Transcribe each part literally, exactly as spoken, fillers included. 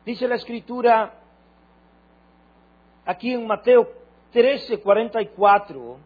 Dice la Escritura aquí en Mateo trece, cuarenta y cuatro,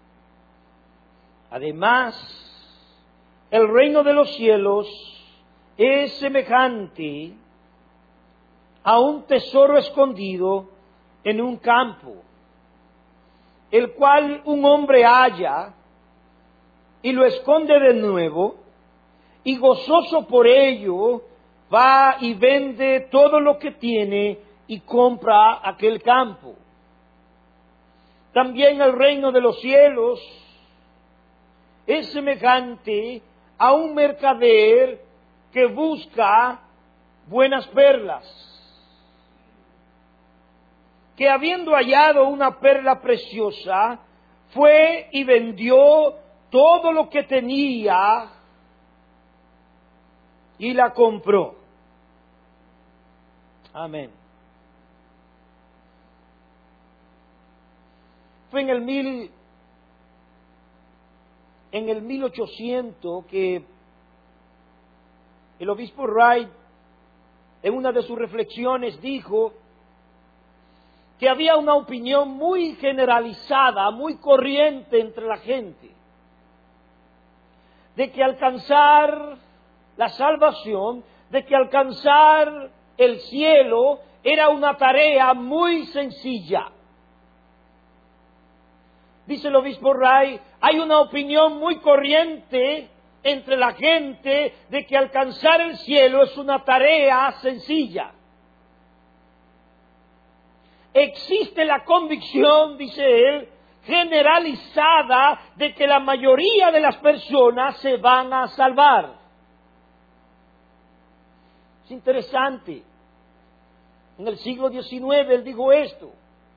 además, el reino de los cielos es semejante a un tesoro escondido en un campo, el cual un hombre halla y lo esconde de nuevo, y gozoso por ello va y vende todo lo que tiene y compra aquel campo. También el reino de los cielos es semejante a un mercader que busca buenas perlas, que habiendo hallado una perla preciosa, fue y vendió todo lo que tenía y la compró. Amén. Fue en el mil, en el mil ochocientos que el obispo Wright, en una de sus reflexiones, dijo que había una opinión muy generalizada, muy corriente entre la gente, de que alcanzar la salvación, de que alcanzar el cielo era una tarea muy sencilla. Dice el obispo Wright, hay una opinión muy corriente entre la gente de que alcanzar el cielo es una tarea sencilla. Existe la convicción, dice él, generalizada de que la mayoría de las personas se van a salvar. Es interesante. En el siglo diecinueve él dijo esto.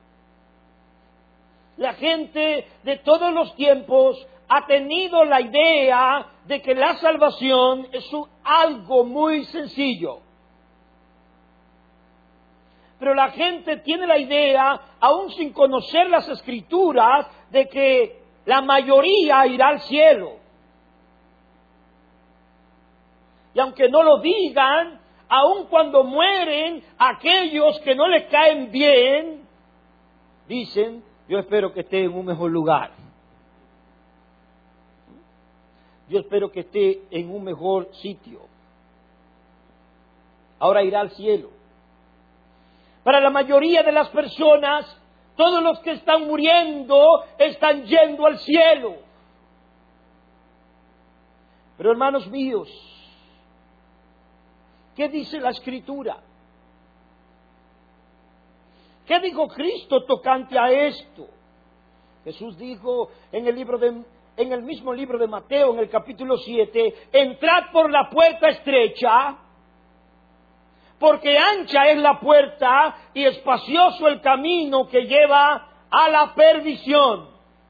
La gente de todos los tiempos ha tenido la idea de que la salvación es un, algo muy sencillo. Pero la gente tiene la idea, aún sin conocer las Escrituras, de que la mayoría irá al cielo. Y aunque no lo digan, aun cuando mueren aquellos que no les caen bien, dicen, yo espero que esté en un mejor lugar. Yo espero que esté en un mejor sitio. Ahora irá al cielo. Para la mayoría de las personas, todos los que están muriendo están yendo al cielo. Pero hermanos míos, ¿qué dice la Escritura? ¿Qué dijo Cristo tocante a esto? Jesús dijo en el libro de, en el mismo libro de Mateo, en el capítulo siete, entrad por la puerta estrecha, porque ancha es la puerta y espacioso el camino que lleva a la perdición.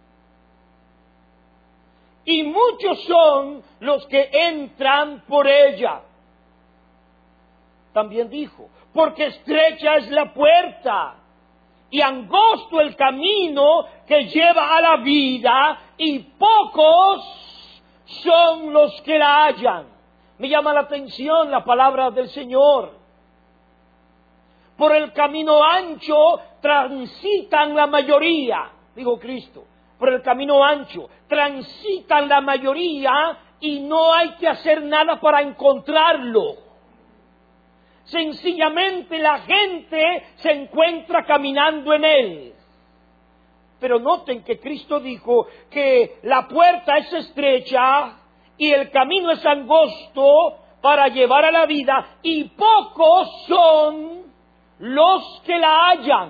Y muchos son los que entran por ella. También dijo, porque estrecha es la puerta y angosto el camino que lleva a la vida, y pocos son los que la hallan. Me llama la atención la palabra del Señor. Por el camino ancho transitan la mayoría, dijo Cristo. Por el camino ancho transitan la mayoría y no hay que hacer nada para encontrarlo. Sencillamente la gente se encuentra caminando en él. Pero noten que Cristo dijo que la puerta es estrecha y el camino es angosto para llevar a la vida, y pocos son los que la hallan.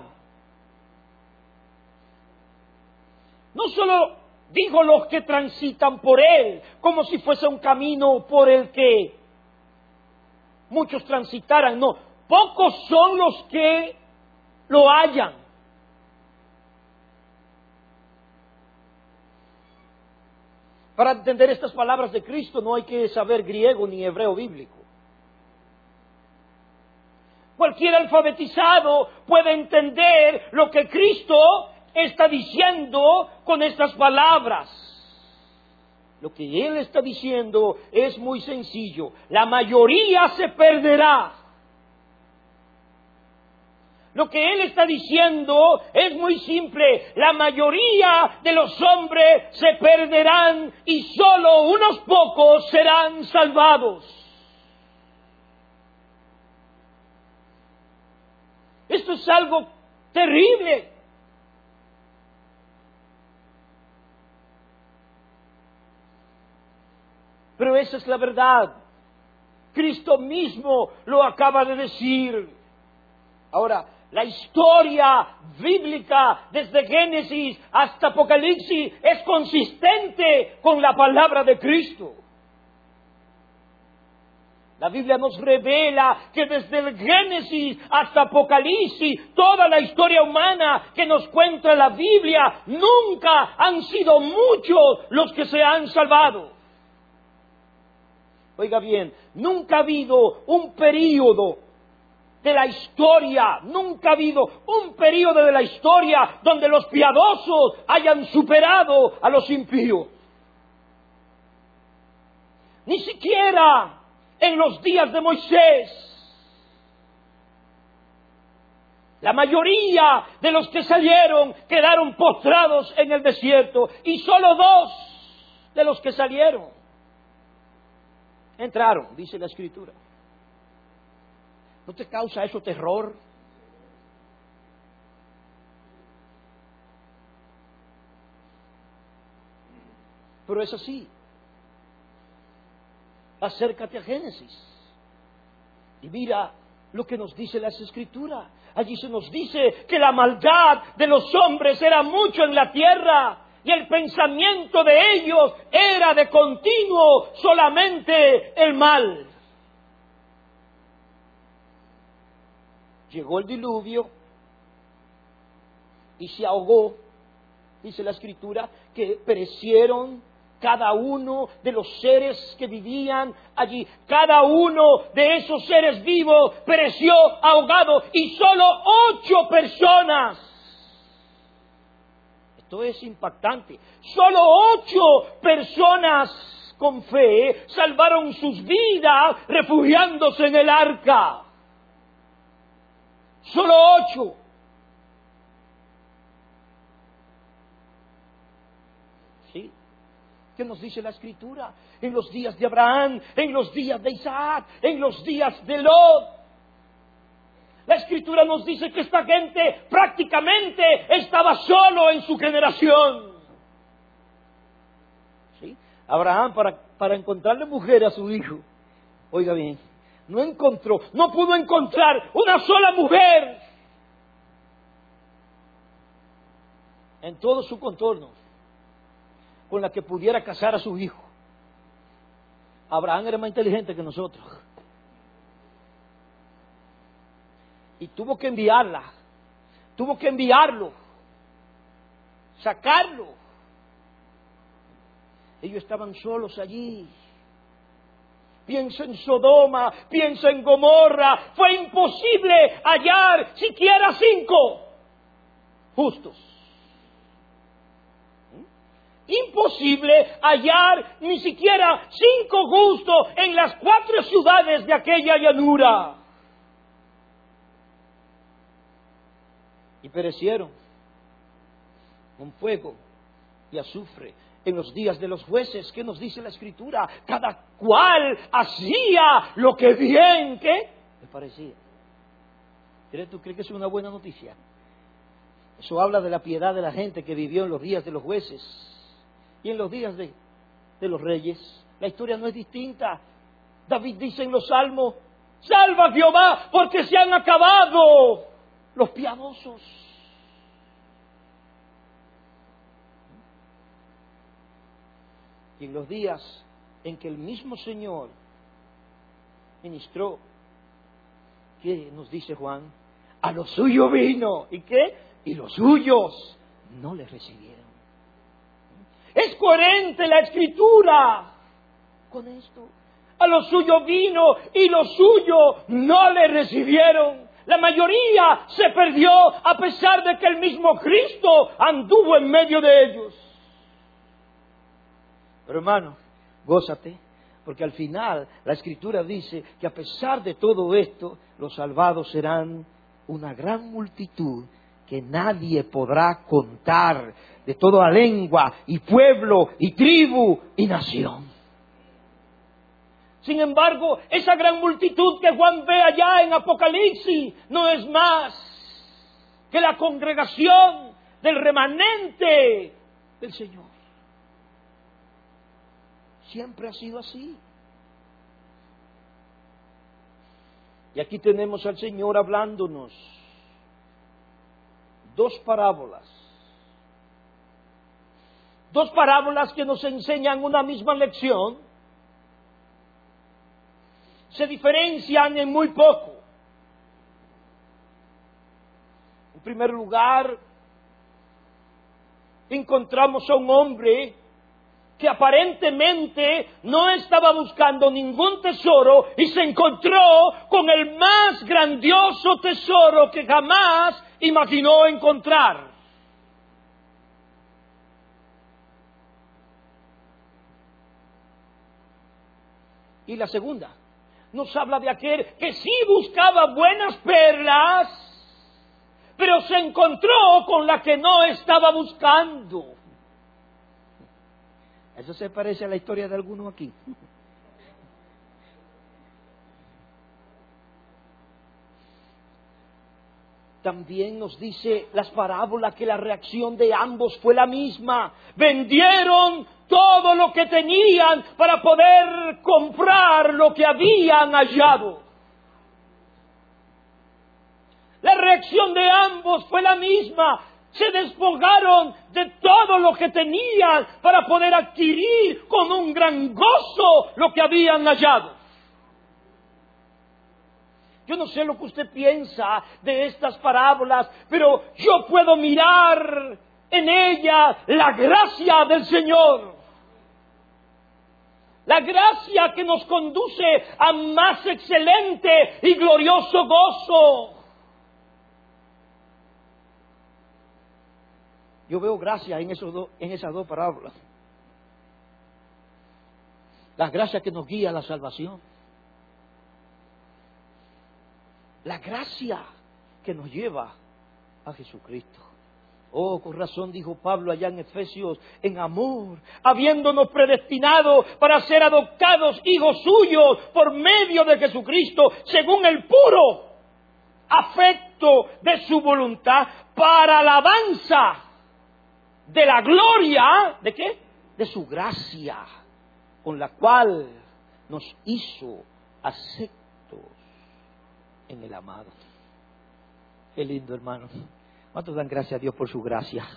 No solo dijo los que transitan por él, como si fuese un camino por el que muchos transitaran, no, pocos son los que lo hallan. Para entender estas palabras de Cristo no hay que saber griego ni hebreo bíblico. Cualquier alfabetizado puede entender lo que Cristo está diciendo con estas palabras. Lo que Él está diciendo es muy sencillo. La mayoría se perderá. Lo que él está diciendo es muy simple. La mayoría de los hombres se perderán y solo unos pocos serán salvados. Esto es algo terrible. Pero esa es la verdad. Cristo mismo lo acaba de decir. Ahora, la historia bíblica desde Génesis hasta Apocalipsis es consistente con la palabra de Cristo. La Biblia nos revela que desde el Génesis hasta Apocalipsis, toda la historia humana que nos cuenta la Biblia, nunca han sido muchos los que se han salvado. Oiga bien, nunca ha habido un período de la historia, nunca ha habido un período de la historia donde los piadosos hayan superado a los impíos. Ni siquiera en los días de Moisés. La mayoría de los que salieron quedaron postrados en el desierto y solo dos de los que salieron entraron, dice la Escritura. ¿No te causa eso terror? Pero es así. Acércate a Génesis y mira lo que nos dice las Escrituras. Allí se nos dice que la maldad de los hombres era mucho en la tierra y el pensamiento de ellos era de continuo solamente el mal. Llegó el diluvio y se ahogó, dice la Escritura, que perecieron cada uno de los seres que vivían allí. Cada uno de esos seres vivos pereció ahogado y solo ocho personas. Esto es impactante. Solo ocho personas con fe salvaron sus vidas refugiándose en el arca. Solo ocho. ¿Sí? ¿Qué nos dice la Escritura? En los días de Abraham, en los días de Isaac, en los días de Lot. La Escritura nos dice que esta gente prácticamente estaba solo en su generación. ¿Sí? Abraham, para, para encontrarle mujer a su hijo, oiga bien, no encontró, no pudo encontrar una sola mujer en todo su contorno con la que pudiera casar a su hijo. Abraham era más inteligente que nosotros y tuvo que enviarla, tuvo que enviarlo, sacarlo. Ellos estaban solos allí. Piensa en Sodoma, piensa en Gomorra. Fue imposible hallar siquiera cinco justos. Imposible hallar ni siquiera cinco justos en las cuatro ciudades de aquella llanura. Y perecieron con fuego y azufre. En los días de los jueces, ¿qué nos dice la Escritura? Cada cual hacía lo que bien, ¿qué? Le parecía. ¿Tú crees que es una buena noticia? Eso habla de la piedad de la gente que vivió en los días de los jueces y en los días de, de los reyes. La historia no es distinta. David dice en los Salmos, salva Jehová porque se han acabado los piadosos. Y en los días en que el mismo Señor ministró, ¿qué nos dice Juan? A lo suyo vino. ¿Y qué? Y los suyos no le recibieron. Es coherente la Escritura con esto. A lo suyo vino y los suyos no le recibieron. La mayoría se perdió a pesar de que el mismo Cristo anduvo en medio de ellos. Pero hermano, gózate, porque al final la Escritura dice que a pesar de todo esto, los salvados serán una gran multitud que nadie podrá contar, de toda lengua y pueblo y tribu y nación. Sin embargo, esa gran multitud que Juan ve allá en Apocalipsis no es más que la congregación del remanente del Señor. Siempre ha sido así. Y aquí tenemos al Señor hablándonos dos parábolas. Dos parábolas que nos enseñan una misma lección. Se diferencian en muy poco. En primer lugar, encontramos a un hombre que aparentemente no estaba buscando ningún tesoro y se encontró con el más grandioso tesoro que jamás imaginó encontrar. Y la segunda nos habla de aquel que sí buscaba buenas perlas, pero se encontró con la que no estaba buscando. Eso se parece a la historia de alguno aquí. También nos dice las parábolas que la reacción de ambos fue la misma. Vendieron todo lo que tenían para poder comprar lo que habían hallado. La reacción de ambos fue la misma. Se despojaron de todo lo que tenían para poder adquirir con un gran gozo lo que habían hallado. Yo no sé lo que usted piensa de estas parábolas, pero yo puedo mirar en ellas la gracia del Señor. La gracia que nos conduce a más excelente y glorioso gozo. Yo veo gracia en, esos do, en esas dos parábolas. La gracia que nos guía a la salvación. La gracia que nos lleva a Jesucristo. Oh, con razón dijo Pablo allá en Efesios, en amor, habiéndonos predestinado para ser adoptados hijos suyos por medio de Jesucristo, según el puro afecto de su voluntad, para alabanza de la gloria, ¿de qué? De su gracia, con la cual nos hizo aceptos en el amado. Qué lindo, hermano. ¿Cuántos dan gracias a Dios por su gracia?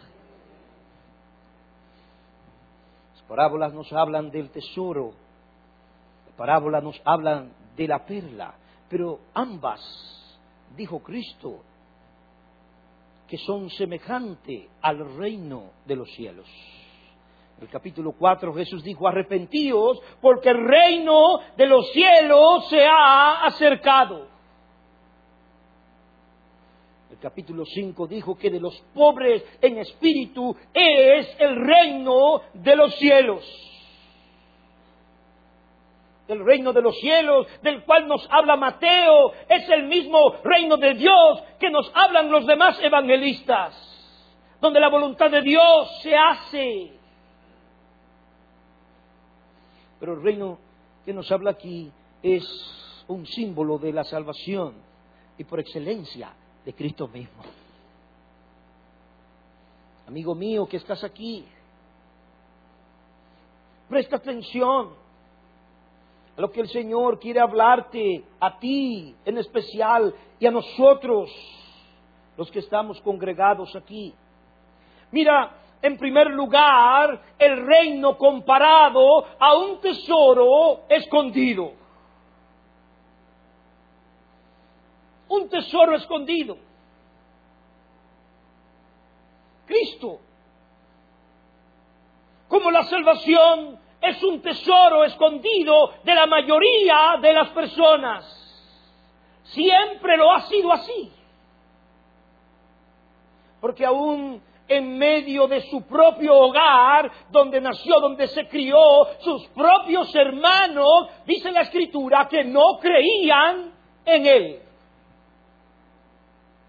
Las parábolas nos hablan del tesoro, las parábolas nos hablan de la perla, pero ambas, dijo Cristo, que son semejantes al reino de los cielos. En el capítulo cuatro Jesús dijo, arrepentíos porque el reino de los cielos se ha acercado. El capítulo cinco dijo que de los pobres en espíritu es el reino de los cielos. El reino de los cielos, del cual nos habla Mateo, es el mismo reino de Dios que nos hablan los demás evangelistas, donde la voluntad de Dios se hace. Pero el reino que nos habla aquí es un símbolo de la salvación y por excelencia de Cristo mismo. Amigo mío que estás aquí, presta atención a lo que el Señor quiere hablarte, a ti en especial y a nosotros, los que estamos congregados aquí. Mira, en primer lugar, el reino comparado a un tesoro escondido. Un tesoro escondido. Cristo, como la salvación es un tesoro escondido de la mayoría de las personas. Siempre lo ha sido así. Porque aún en medio de su propio hogar, donde nació, donde se crió, sus propios hermanos, dice la Escritura, que no creían en él.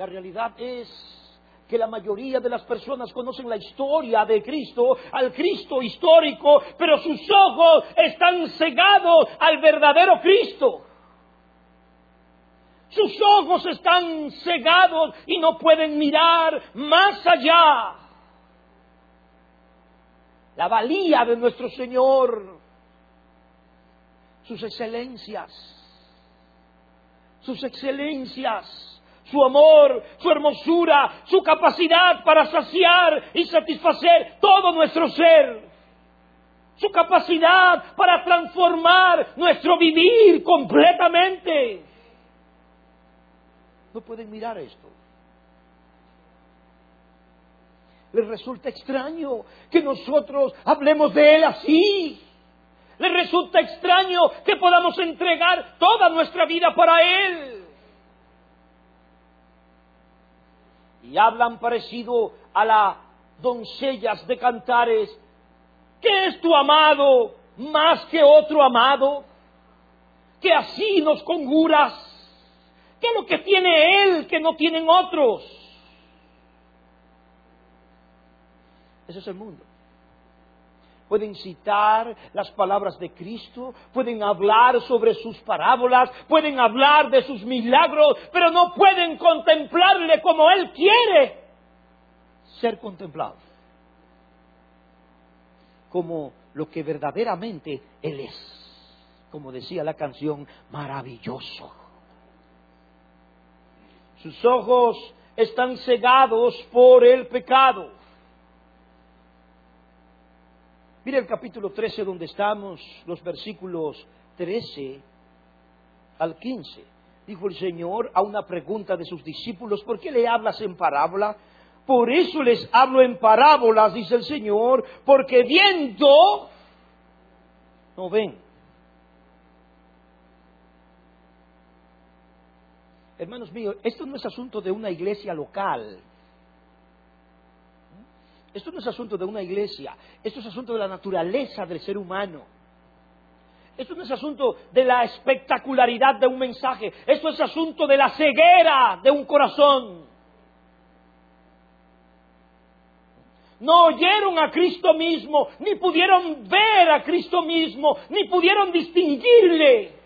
La realidad es que la mayoría de las personas conocen la historia de Cristo, al Cristo histórico, pero sus ojos están cegados al verdadero Cristo. Sus ojos están cegados y no pueden mirar más allá. La valía de nuestro Señor, sus excelencias, sus excelencias, su amor, su hermosura, su capacidad para saciar y satisfacer todo nuestro ser, su capacidad para transformar nuestro vivir completamente. No pueden mirar esto. Les resulta extraño que nosotros hablemos de Él así. Les resulta extraño que podamos entregar toda nuestra vida para Él. Y hablan parecido a las doncellas de Cantares. ¿Qué es tu amado más que otro amado? Que así nos conjuras. ¿Qué es lo que tiene Él que no tienen otros? Ese es el mundo. Pueden citar las palabras de Cristo, pueden hablar sobre sus parábolas, pueden hablar de sus milagros, pero no pueden contemplarle como Él quiere ser contemplado. Como lo que verdaderamente Él es. Como decía la canción, maravilloso. Sus ojos están cegados por el pecado. Mire el capítulo trece donde estamos, los versículos trece al quince. Dijo el Señor a una pregunta de sus discípulos, ¿por qué le hablas en parábola? Por eso les hablo en parábolas, dice el Señor, porque viendo, no ven. Hermanos míos, esto no es asunto de una iglesia local. Esto no es asunto de una iglesia. Esto es asunto de la naturaleza del ser humano. Esto no es asunto de la espectacularidad de un mensaje. Esto es asunto de la ceguera de un corazón. No oyeron a Cristo mismo, ni pudieron ver a Cristo mismo, ni pudieron distinguirle.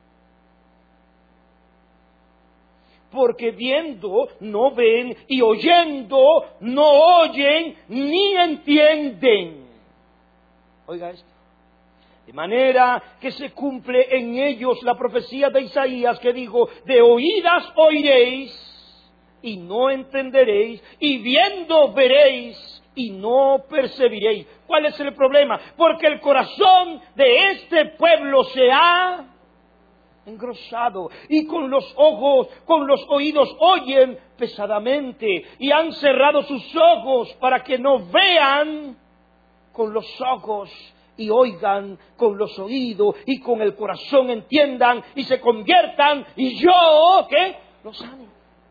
Porque viendo no ven y oyendo no oyen ni entienden. Oiga esto. De manera que se cumple en ellos la profecía de Isaías que dijo, de oídas oiréis y no entenderéis, y viendo veréis y no percibiréis. ¿Cuál es el problema? Porque el corazón de este pueblo se ha engrosado, y con los ojos, con los oídos oyen pesadamente, y han cerrado sus ojos para que no vean con los ojos, y oigan con los oídos, y con el corazón entiendan, y se conviertan, y yo, ¿qué? Los sane.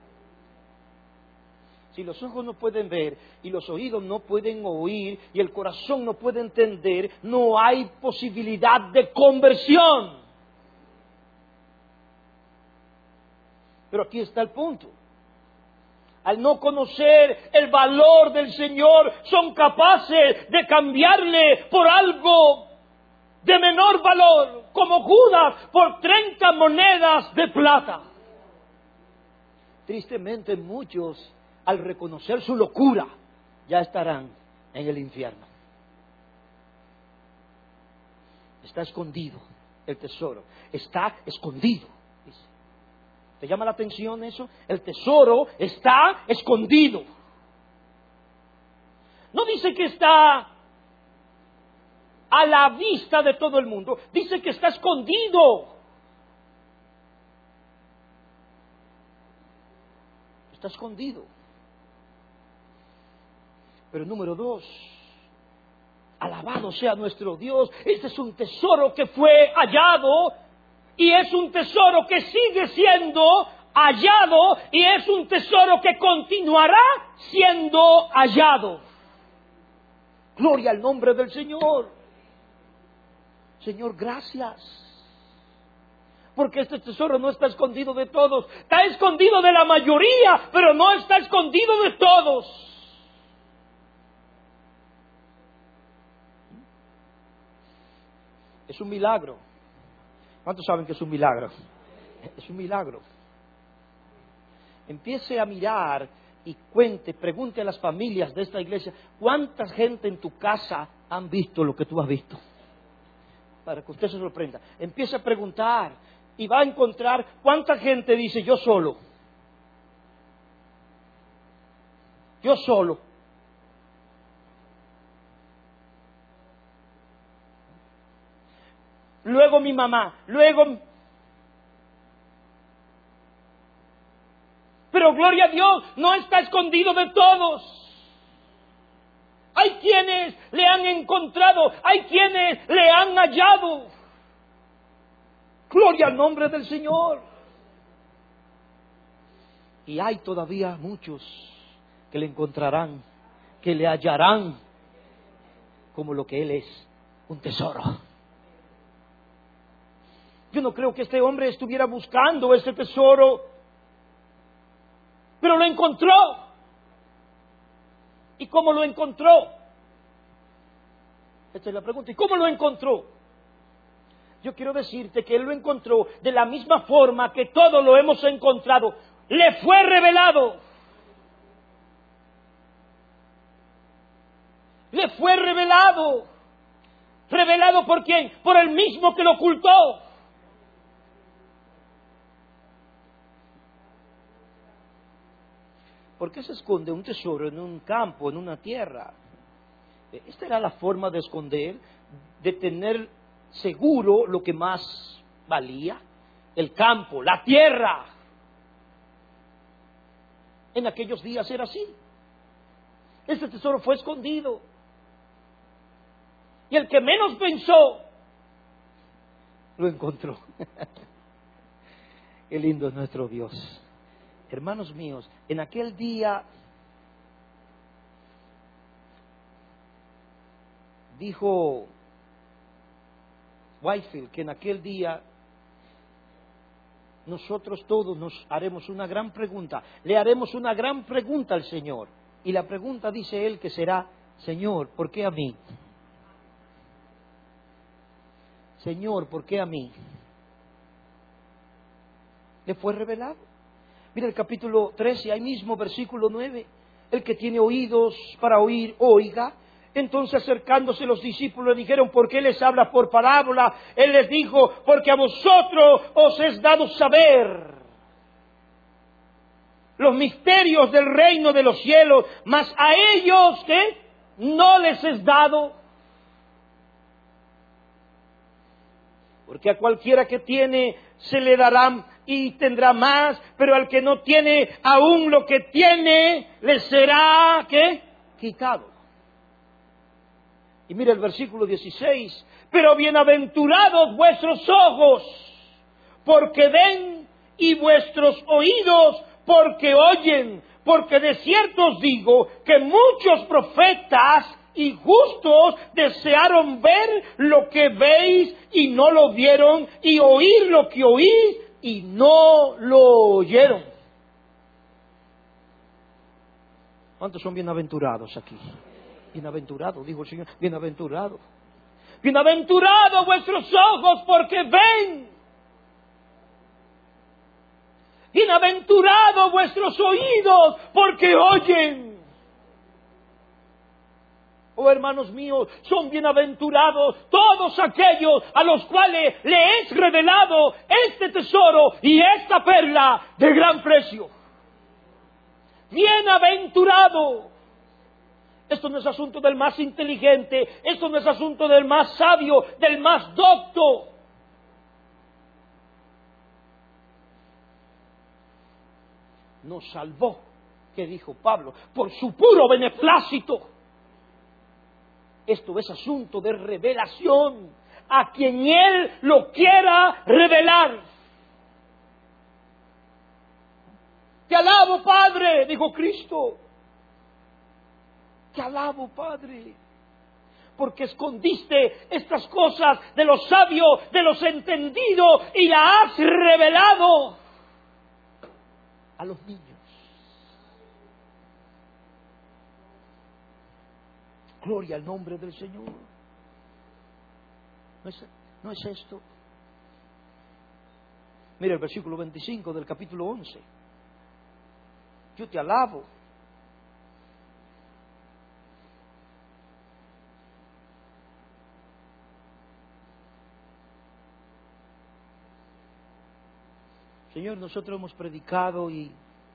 Si los ojos no pueden ver, y los oídos no pueden oír, y el corazón no puede entender, no hay posibilidad de conversión. Pero aquí está el punto. Al no conocer el valor del Señor, son capaces de cambiarle por algo de menor valor, como Judas, por treinta monedas de plata. Tristemente muchos, al reconocer su locura, ya estarán en el infierno. Está escondido el tesoro, está escondido. ¿Te llama la atención eso? El tesoro está escondido. No dice que está a la vista de todo el mundo. Dice que está escondido. Está escondido. Pero número dos, alabado sea nuestro Dios. Este es un tesoro que fue hallado. Y es un tesoro que sigue siendo hallado, y es un tesoro que continuará siendo hallado. Gloria al nombre del Señor. Señor, gracias. Porque este tesoro no está escondido de todos. Está escondido de la mayoría, pero no está escondido de todos. Es un milagro. ¿Cuántos saben que es un milagro? Es un milagro. Empiece a mirar y cuente, pregunte a las familias de esta iglesia, ¿cuánta gente en tu casa han visto lo que tú has visto? Para que usted se sorprenda. Empiece a preguntar y va a encontrar cuánta gente dice, yo solo. Yo solo. Luego mi mamá, luego... Pero gloria a Dios, no está escondido de todos. Hay quienes le han encontrado, hay quienes le han hallado. Gloria al nombre del Señor. Y hay todavía muchos que le encontrarán, que le hallarán como lo que Él es, un tesoro. Yo no creo que este hombre estuviera buscando ese tesoro, pero lo encontró. ¿Y cómo lo encontró? Esta es la pregunta. ¿Y cómo lo encontró? Yo quiero decirte que él lo encontró de la misma forma que todos lo hemos encontrado. Le fue revelado. Le fue revelado. ¿Revelado por quién? Por el mismo que lo ocultó. ¿Por qué se esconde un tesoro en un campo, en una tierra? Esta era la forma de esconder, de tener seguro lo que más valía, el campo, la tierra. En aquellos días era así. Este tesoro fue escondido. Y el que menos pensó, lo encontró. Qué lindo es nuestro Dios. Hermanos míos, en aquel día dijo Whitefield que en aquel día nosotros todos nos haremos una gran pregunta, le haremos una gran pregunta al Señor. Y la pregunta, dice él, que será, Señor, ¿por qué a mí? Señor, ¿por qué a mí? ¿Le fue revelado? Mira el capítulo trece, ahí mismo, versículo nueve. El que tiene oídos para oír, oiga. Entonces acercándose los discípulos le dijeron, ¿por qué les habla por parábola? Él les dijo, porque a vosotros os es dado saber los misterios del reino de los cielos, mas a ellos, ¿qué? No les es dado. Porque a cualquiera que tiene se le dará y tendrá más, pero al que no tiene, aún lo que tiene, le será, ¿qué? Quitado. Y mira el versículo dieciséis, pero bienaventurados vuestros ojos, porque ven, y vuestros oídos, porque oyen, porque de cierto os digo que muchos profetas y justos desearon ver lo que veis y no lo vieron, y oír lo que oís y no lo oyeron. ¿Cuántos son bienaventurados aquí? Bienaventurado, dijo el Señor, bienaventurado. Bienaventurados vuestros ojos porque ven. Bienaventurados vuestros oídos porque oyen. Oh, hermanos míos, son bienaventurados todos aquellos a los cuales le es revelado este tesoro y esta perla de gran precio. Bienaventurado. Esto no es asunto del más inteligente, esto no es asunto del más sabio, del más docto. Nos salvó, que dijo Pablo, por su puro beneplácito. Esto es asunto de revelación a quien Él lo quiera revelar. Te alabo, Padre, dijo Cristo. Te alabo, Padre, porque escondiste estas cosas de los sabios, de los entendidos, y las has revelado a los niños. Gloria al nombre del Señor. ¿No es, no es esto? Mira el versículo veinticinco del capítulo once. Yo te alabo. Señor, nosotros hemos predicado y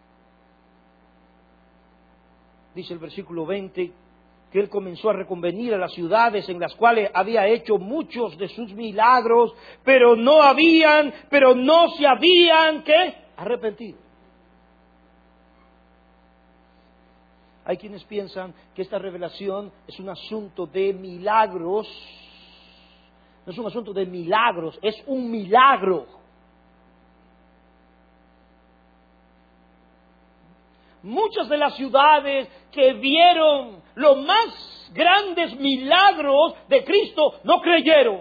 dice el versículo veinte que Él comenzó a reconvenir a las ciudades en las cuales había hecho muchos de sus milagros, pero no habían, pero no se habían, ¿qué? Arrepentido. Hay quienes piensan que esta revelación es un asunto de milagros. No es un asunto de milagros, es un milagro. Muchas de las ciudades que vieron los más grandes milagros de Cristo no creyeron.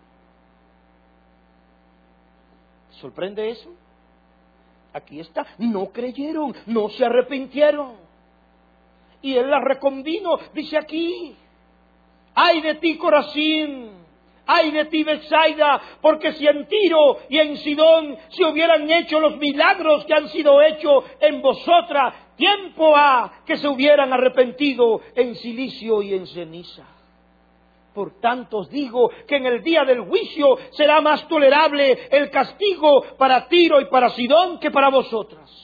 ¿Sorprende eso? Aquí está, no creyeron, no se arrepintieron. Y Él la reconvino, dice aquí: ay de ti, Corazín, ay de ti, Betsaida, porque si en Tiro y en Sidón se hubieran hecho los milagros que han sido hechos en vosotras, tiempo ha que se hubieran arrepentido en silicio y en ceniza. Por tanto os digo que en el día del juicio será más tolerable el castigo para Tiro y para Sidón que para vosotras.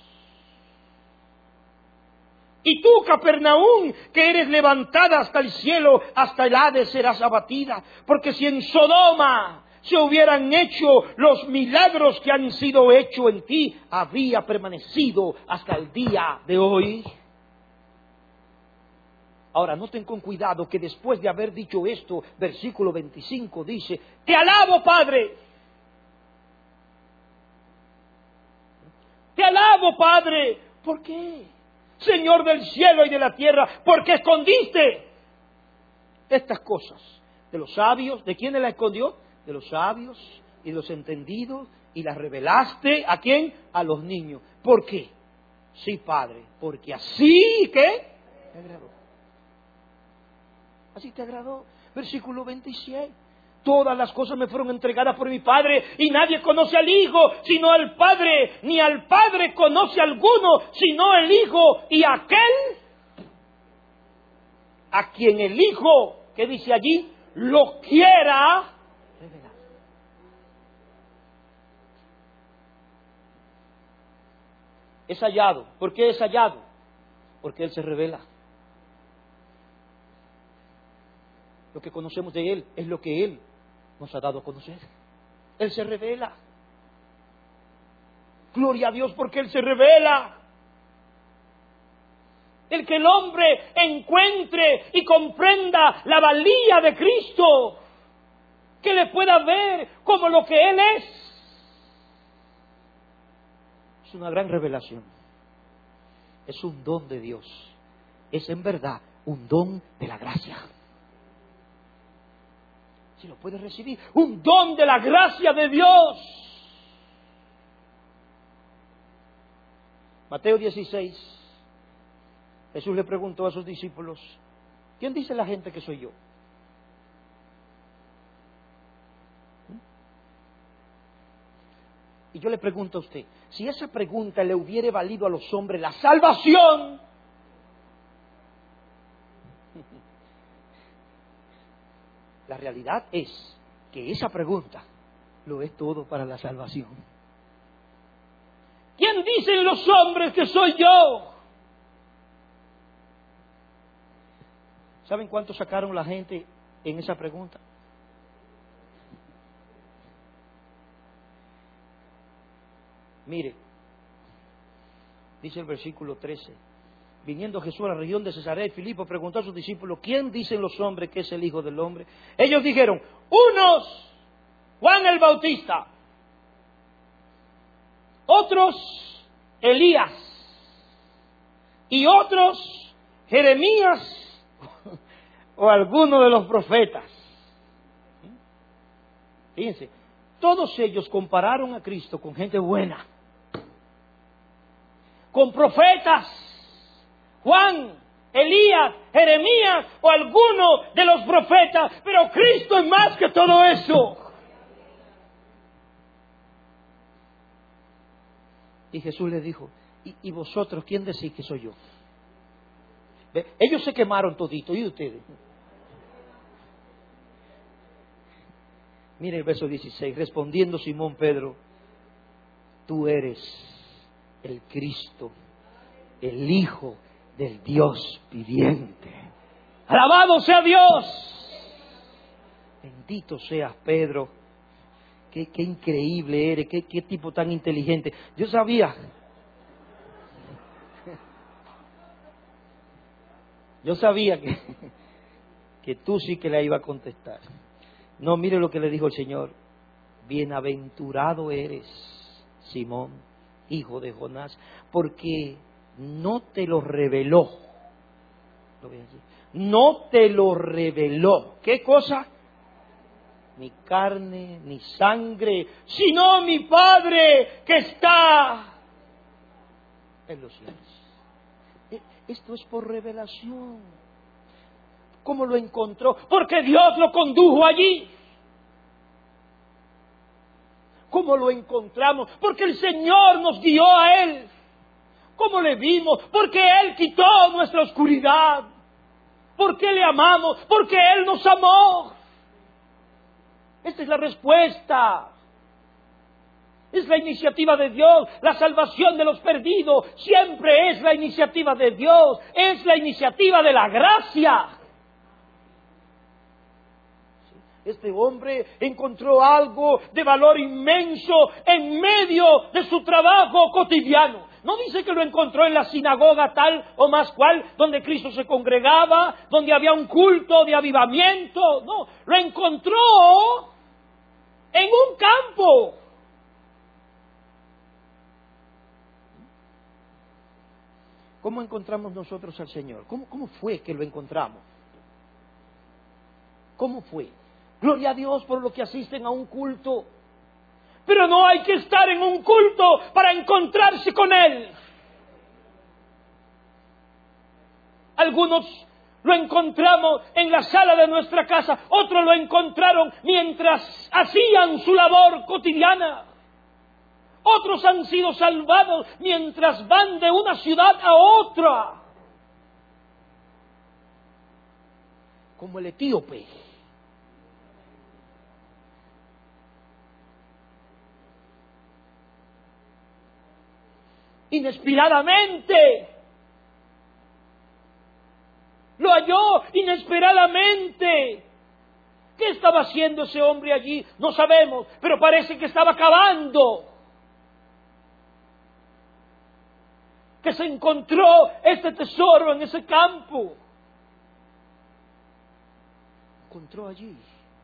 Y tú, Capernaum, que eres levantada hasta el cielo, hasta el Hades serás abatida. Porque si en Sodoma se hubieran hecho los milagros que han sido hechos en ti, había permanecido hasta el día de hoy. Ahora, noten con cuidado que después de haber dicho esto, versículo veinticinco dice: te alabo, Padre. Te alabo, Padre. ¿Por qué? Señor del cielo y de la tierra, porque escondiste estas cosas de los sabios. ¿De quién las escondió? De los sabios y de los entendidos, y las revelaste ¿a quién? A los niños. ¿Por qué? Sí, Padre, porque así que te agradó. Así te agradó. Versículo veintisiete. Todas las cosas me fueron entregadas por mi Padre, y nadie conoce al Hijo sino al Padre, ni al Padre conoce a alguno sino el Hijo, y aquel a quien el Hijo, que dice allí, lo quiera revelar. Es hallado. ¿Por qué es hallado? Porque Él se revela. Lo que conocemos de Él es lo que Él nos ha dado a conocer. Él se revela. Gloria a Dios, porque Él se revela. El que el hombre encuentre y comprenda la valía de Cristo, que le pueda ver como lo que Él es, es una gran revelación. Es un don de Dios. Es en verdad un don de la gracia. Si lo puedes recibir, un don de la gracia de Dios. Mateo dieciséis, Jesús le preguntó a sus discípulos: ¿quién dice la gente que soy yo? Y yo le pregunto a usted, si esa pregunta le hubiere valido a los hombres la salvación, la realidad es que esa pregunta lo es todo para la salvación. ¿Quién dicen los hombres que soy yo? ¿Saben cuánto sacaron la gente en esa pregunta? Mire, dice el versículo trece. Viniendo Jesús a la región de Cesarea de Filipo, preguntó a sus discípulos: ¿quién dicen los hombres que es el Hijo del Hombre? Ellos dijeron: unos, Juan el Bautista; otros, Elías; y otros, Jeremías o alguno de los profetas. Fíjense, todos ellos compararon a Cristo con gente buena, con profetas, Juan, Elías, Jeremías o alguno de los profetas, pero Cristo es más que todo eso. Y Jesús les dijo, ¿y, y vosotros quién decís que soy yo? ¿Ve? Ellos se quemaron todito, ¿y ustedes? Mire el verso dieciséis, respondiendo Simón Pedro, tú eres el Cristo, el Hijo del Dios viviente. ¡Alabado sea Dios! Bendito seas, Pedro. Qué, qué increíble eres, qué, qué tipo tan inteligente. Yo sabía. Yo sabía que, que tú sí que la iba a contestar. No, mire lo que le dijo el Señor. Bienaventurado eres, Simón, hijo de Jonás, porque no te lo reveló. ¿Lo ve allí? No te lo reveló. ¿Qué cosa? Ni carne, ni sangre, sino mi Padre que está en los cielos. Esto es por revelación. ¿Cómo lo encontró? Porque Dios lo condujo allí. ¿Cómo lo encontramos? Porque el Señor nos guió a Él. ¿Cómo le vimos? Porque Él quitó nuestra oscuridad. Porque le amamos. Porque Él nos amó. Esta es la respuesta. Es la iniciativa de Dios. La salvación de los perdidos siempre es la iniciativa de Dios. Es la iniciativa de la gracia. Este hombre encontró algo de valor inmenso en medio de su trabajo cotidiano. No dice que lo encontró en la sinagoga tal o más cual, donde Cristo se congregaba, donde había un culto de avivamiento. No, lo encontró en un campo. ¿Cómo encontramos nosotros al Señor? ¿Cómo, cómo fue que lo encontramos? ¿Cómo fue? Gloria a Dios por los que asisten a un culto. Pero no hay que estar en un culto para encontrarse con Él. Algunos lo encontramos en la sala de nuestra casa, otros lo encontraron mientras hacían su labor cotidiana. Otros han sido salvados mientras van de una ciudad a otra. Como el etíope. Inesperadamente. Lo halló inesperadamente. ¿Qué estaba haciendo ese hombre allí? No sabemos, pero parece que estaba cavando. Que se encontró este tesoro en ese campo. Encontró allí.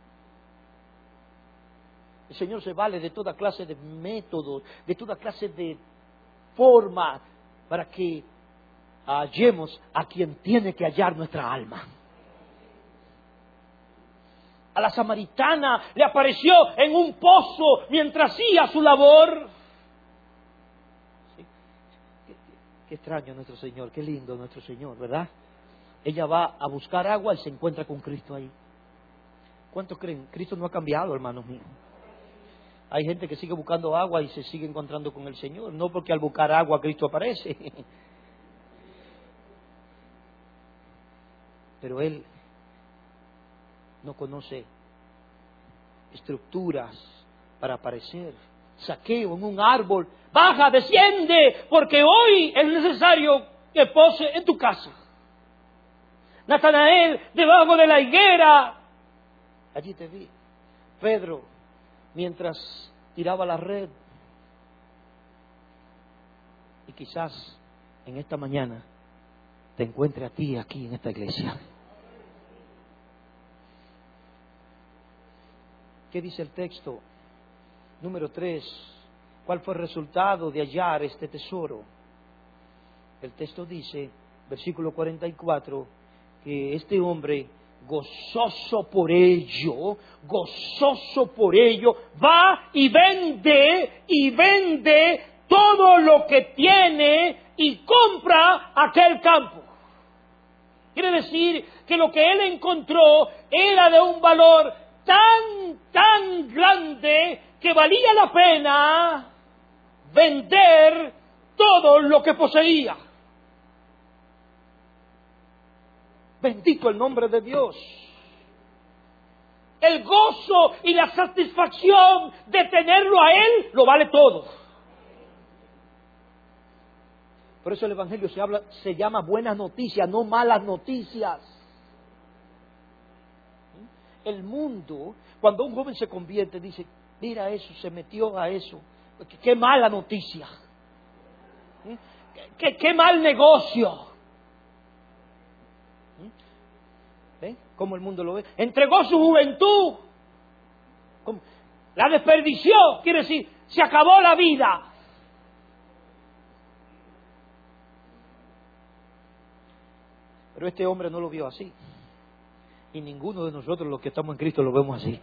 El Señor se vale de toda clase de métodos, de toda clase de forma para que hallemos a quien tiene que hallar nuestra alma. A la samaritana le apareció en un pozo mientras hacía su labor. ¿Sí? Qué, qué, qué extraño nuestro Señor, qué lindo nuestro Señor, ¿verdad? Ella va a buscar agua y se encuentra con Cristo ahí. ¿Cuántos creen? Cristo no ha cambiado, hermanos míos. Hay gente que sigue buscando agua y se sigue encontrando con el Señor. No porque al buscar agua Cristo aparece. Pero Él no conoce estructuras para aparecer. Saqueo en un árbol. Baja, desciende, porque hoy es necesario que pose en tu casa. Natanael, debajo de la higuera. Allí te vi. Pedro, mientras tiraba la red. Y quizás en esta mañana te encuentre a ti aquí en esta iglesia. ¿Qué dice el texto? Número tres. ¿Cuál fue el resultado de hallar este tesoro? El texto dice, versículo cuarenta y cuatro, que este hombre gozoso por ello, gozoso por ello, va y vende y vende todo lo que tiene y compra aquel campo. Quiere decir que lo que él encontró era de un valor tan, tan grande que valía la pena vender todo lo que poseía. Bendito el nombre de Dios. El gozo y la satisfacción de tenerlo a Él lo vale todo. Por eso el Evangelio se habla, se llama buenas noticias, no malas noticias. El mundo, cuando un joven se convierte, dice, mira eso, se metió a eso. Qué, qué mala noticia. Qué, qué mal negocio. ¿Ven cómo el mundo lo ve? Entregó su juventud. ¿Cómo? La desperdició, quiere decir, se acabó la vida. Pero este hombre no lo vio así. Y ninguno de nosotros los que estamos en Cristo lo vemos así.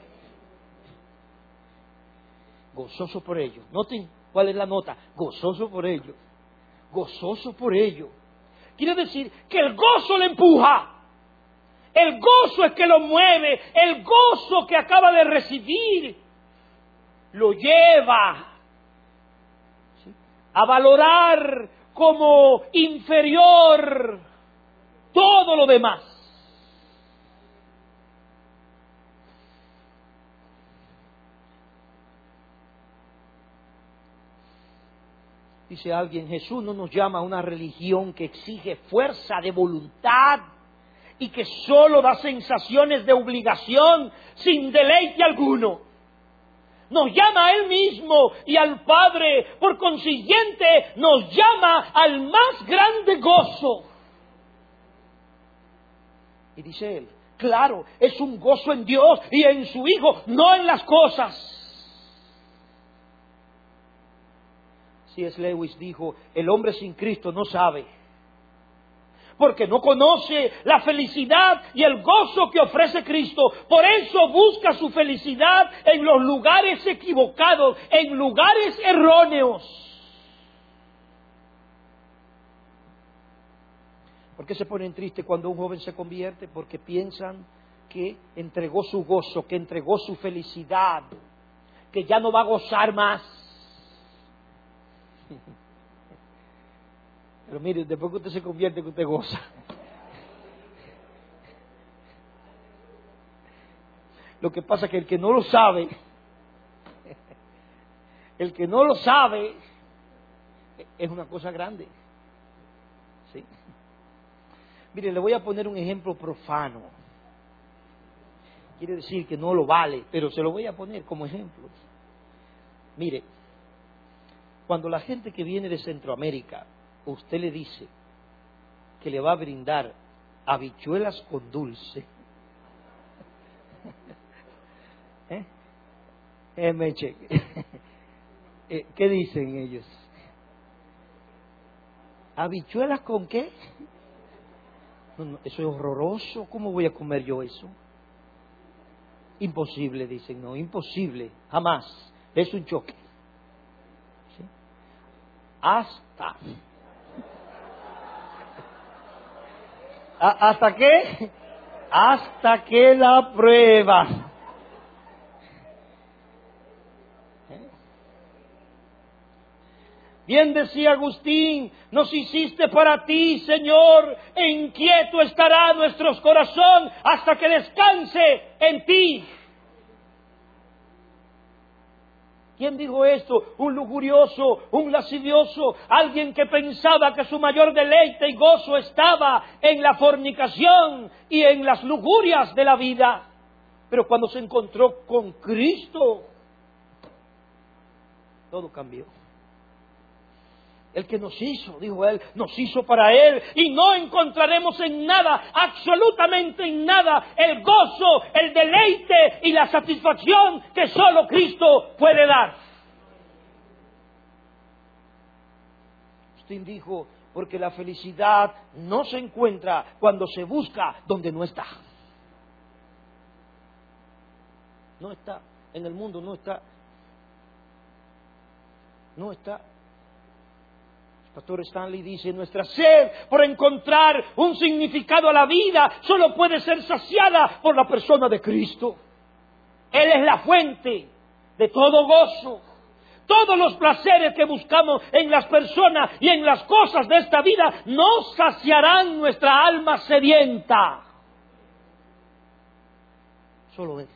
Gozoso por ello. Noten cuál es la nota. Gozoso por ello. Gozoso por ello. Quiere decir que el gozo le empuja. El gozo es que lo mueve, el gozo que acaba de recibir lo lleva, ¿sí?, a valorar como inferior todo lo demás. Dice alguien, Jesús no nos llama a una religión que exige fuerza de voluntad y que solo da sensaciones de obligación sin deleite alguno. Nos llama a Él mismo y al Padre, por consiguiente nos llama al más grande gozo. Y dice él, claro, es un gozo en Dios y en su Hijo, no en las cosas. C S Lewis dijo, el hombre sin Cristo no sabe, porque no conoce la felicidad y el gozo que ofrece Cristo. Por eso busca su felicidad en los lugares equivocados, en lugares erróneos. ¿Por qué se ponen tristes cuando un joven se convierte? Porque piensan que entregó su gozo, que entregó su felicidad, que ya no va a gozar más. Pero mire, después que usted se convierte, que usted goza. Lo que pasa es que el que no lo sabe, el que no lo sabe, es una cosa grande. ¿Sí? Mire, le voy a poner un ejemplo profano. Quiere decir que no lo vale, pero se lo voy a poner como ejemplo. Mire, cuando la gente que viene de Centroamérica, usted le dice que le va a brindar habichuelas con dulce. ¿Eh? Eh, Meche. eh, ¿Qué dicen ellos? ¿Habichuelas con qué? No, no, eso es horroroso. ¿Cómo voy a comer yo eso? Imposible, dicen. No, imposible. Jamás. Es un choque. ¿Sí? Hasta... ¿Hasta qué? Hasta que la prueba. ¿Eh? Bien decía Agustín, nos hiciste para ti, Señor, e inquieto estará nuestro corazón hasta que descanse en ti. ¿Quién dijo esto? Un lujurioso, un lascivioso, alguien que pensaba que su mayor deleite y gozo estaba en la fornicación y en las lujurias de la vida. Pero cuando se encontró con Cristo, todo cambió. El que nos hizo, dijo él, nos hizo para Él y no encontraremos en nada, absolutamente en nada, el gozo, el deleite y la satisfacción que solo Cristo puede dar. Usted dijo, porque la felicidad no se encuentra cuando se busca donde no está. no está en el mundo, no está, no está. El pastor Stanley dice, nuestra sed por encontrar un significado a la vida solo puede ser saciada por la persona de Cristo. Él es la fuente de todo gozo. Todos los placeres que buscamos en las personas y en las cosas de esta vida no saciarán nuestra alma sedienta. Solo Él.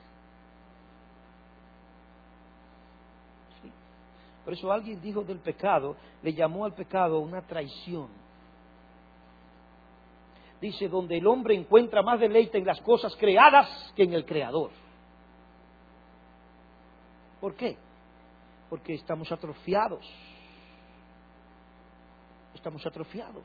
¿Sí? Por eso alguien dijo del pecado, le llamó al pecado una traición. Dice, donde el hombre encuentra más deleite en las cosas creadas que en el Creador. ¿Por qué? Porque estamos atrofiados. Estamos atrofiados.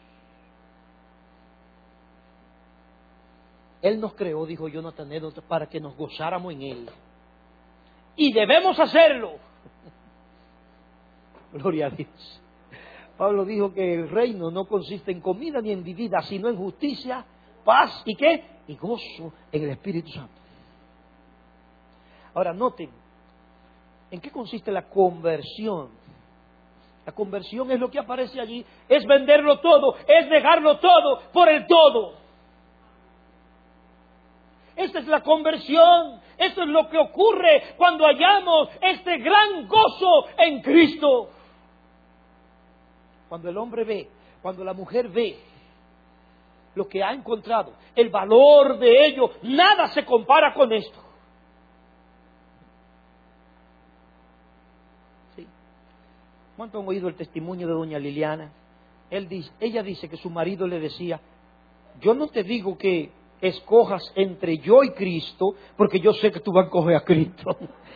Él nos creó, dijo Jonathan Edwards, para que nos gozáramos en Él. Y debemos hacerlo. Gloria a Dios. Pablo dijo que el reino no consiste en comida ni en bebida, sino en justicia, paz y ¿qué? Y gozo en el Espíritu Santo. Ahora noten, ¿en qué consiste la conversión? La conversión es lo que aparece allí, es venderlo todo, es dejarlo todo por el todo. Esta es la conversión, esto es lo que ocurre cuando hallamos este gran gozo en Cristo. Cuando el hombre ve, cuando la mujer ve lo que ha encontrado, el valor de ello, nada se compara con esto. ¿Sí? ¿Cuánto han oído el testimonio de doña Liliana? Él dice, ella dice que su marido le decía, yo no te digo que escojas entre yo y Cristo, porque yo sé que tú vas a coger a Cristo.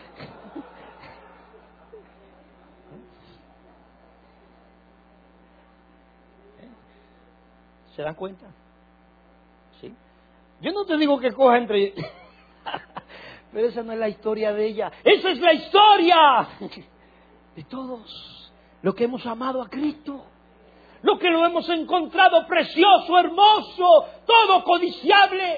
¿Se dan cuenta? ¿Sí? Yo no te digo que coja entre... Pero esa no es la historia de ella. Esa es la historia de todos los que hemos amado a Cristo. Lo que lo hemos encontrado precioso, hermoso, todo codiciable.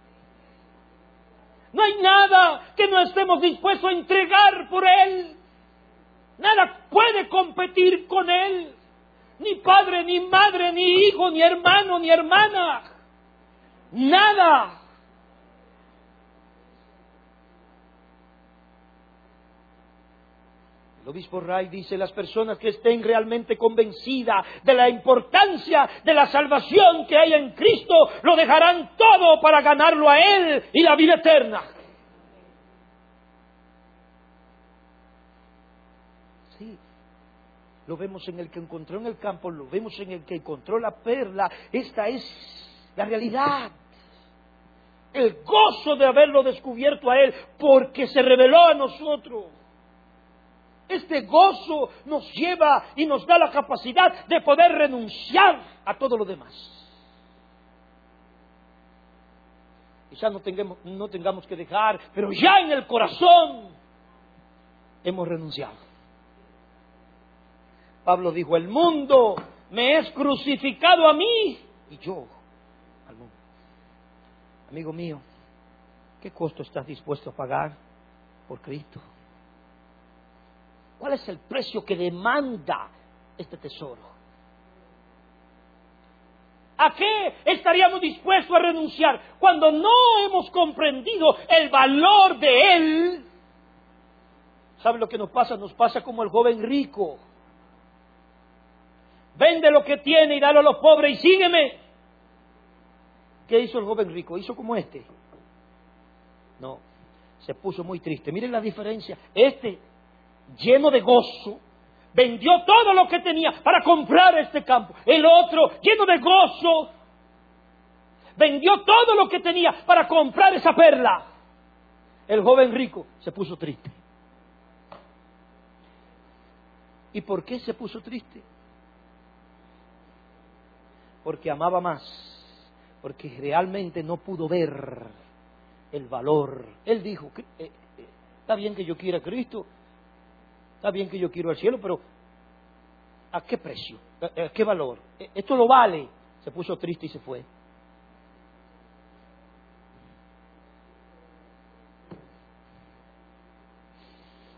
No hay nada que no estemos dispuestos a entregar por Él. Nada puede competir con Él. Ni padre, ni madre, ni hijo, ni hermano, ni hermana. Nada. El obispo Ray dice, las personas que estén realmente convencidas de la importancia de la salvación que hay en Cristo, lo dejarán todo para ganarlo a Él y la vida eterna. Sí. Lo vemos en el que encontró en el campo, lo vemos en el que encontró la perla. Esta es la realidad. El gozo de haberlo descubierto a Él, porque se reveló a nosotros. Este gozo nos lleva y nos da la capacidad de poder renunciar a todo lo demás. Quizás no tengamos, no tengamos que dejar, pero ya en el corazón hemos renunciado. Pablo dijo, el mundo me es crucificado a mí y yo al mundo. Amigo mío, ¿qué costo estás dispuesto a pagar por Cristo? ¿Cuál es el precio que demanda este tesoro? ¿A qué estaríamos dispuestos a renunciar cuando no hemos comprendido el valor de Él? ¿Sabe lo que nos pasa? Nos pasa como el joven rico. Vende lo que tiene y dalo a los pobres y sígueme. ¿Qué hizo el joven rico? ¿Hizo como este? No, se puso muy triste. Miren la diferencia. Este, lleno de gozo, vendió todo lo que tenía para comprar este campo. El otro, lleno de gozo, vendió todo lo que tenía para comprar esa perla. El joven rico se puso triste. ¿Y por qué se puso triste? Porque amaba más, porque realmente no pudo ver el valor. Él dijo, eh, eh, está bien que yo quiera a Cristo, está bien que yo quiero al cielo, pero ¿a qué precio? ¿A qué valor? ¿Esto lo vale? Se puso triste y se fue.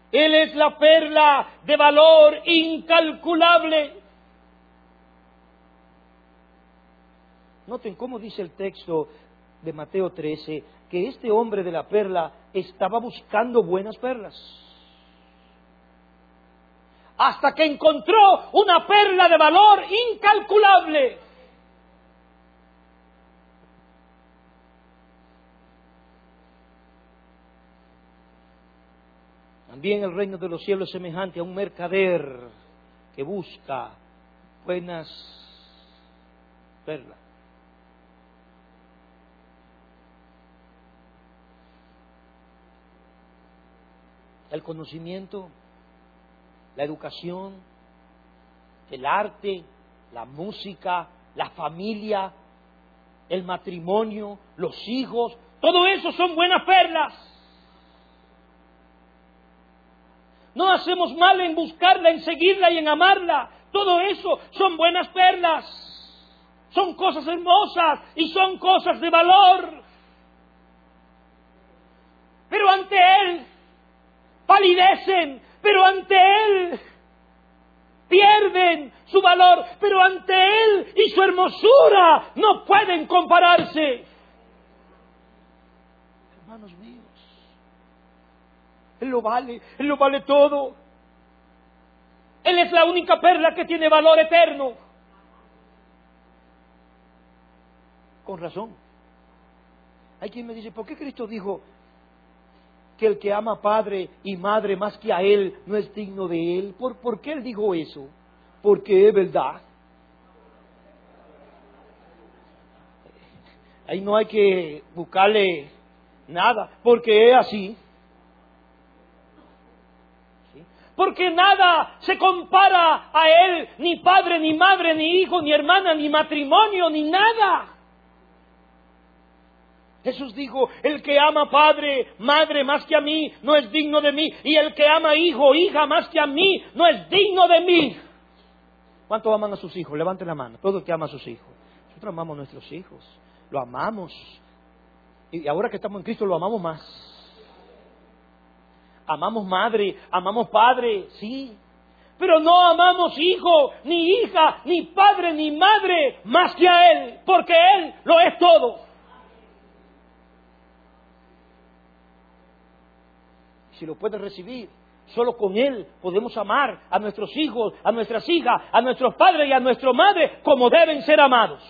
Él es la perla de valor incalculable. Noten cómo dice el texto de Mateo trece, que este hombre de la perla estaba buscando buenas perlas. Hasta que encontró una perla de valor incalculable. También el reino de los cielos es semejante a un mercader que busca buenas perlas. El conocimiento, la educación, el arte, la música, la familia, el matrimonio, los hijos, todo eso son buenas perlas. No hacemos mal en buscarla, en seguirla y en amarla. Todo eso son buenas perlas. Son cosas hermosas y son cosas de valor. Pero ante Él palidecen, pero ante Él pierden su valor, pero ante Él y su hermosura no pueden compararse. Hermanos míos, Él lo vale, Él lo vale todo. Él es la única perla que tiene valor eterno. Con razón. Hay quien me dice, ¿por qué Cristo dijo que el que ama a padre y madre más que a Él no es digno de Él? ¿Por, ¿por qué Él dijo eso? Porque es verdad. Ahí no hay que buscarle nada, porque es así. ¿Sí? Porque nada se compara a Él, ni padre, ni madre, ni hijo, ni hermana, ni matrimonio, ni nada. Jesús dijo, el que ama padre, madre más que a mí, no es digno de mí. Y el que ama hijo, hija más que a mí, no es digno de mí. ¿Cuántos aman a sus hijos? Levanten la mano. Todo el que ama a sus hijos. Nosotros amamos a nuestros hijos. Lo amamos. Y ahora que estamos en Cristo, lo amamos más. Amamos madre, amamos padre, sí. Pero no amamos hijo, ni hija, ni padre, ni madre más que a Él. Porque Él lo es todo. Si lo puedes recibir, solo con Él podemos amar a nuestros hijos, a nuestras hijas, a nuestros padres y a nuestra madre como deben ser amados.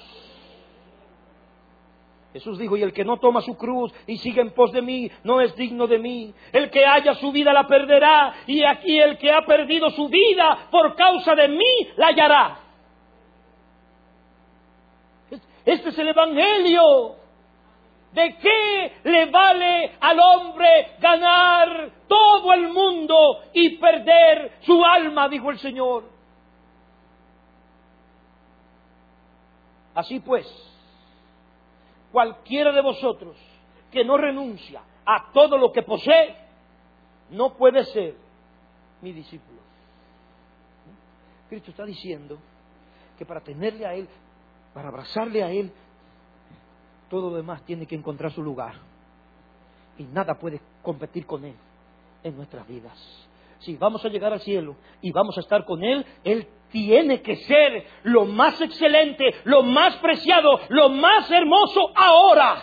Jesús dijo, y el que no toma su cruz y sigue en pos de mí, no es digno de mí. El que haya su vida la perderá, y aquí el que ha perdido su vida por causa de mí la hallará. Este es el Evangelio. ¿De qué le vale al hombre ganar todo el mundo y perder su alma? Dijo el Señor. Así pues, cualquiera de vosotros que no renuncia a todo lo que posee, no puede ser mi discípulo. Cristo está diciendo que para tenerle a Él, para abrazarle a Él, todo lo demás tiene que encontrar su lugar. Y nada puede competir con Él en nuestras vidas. Si vamos a llegar al cielo y vamos a estar con Él, Él tiene que ser lo más excelente, lo más preciado, lo más hermoso ahora.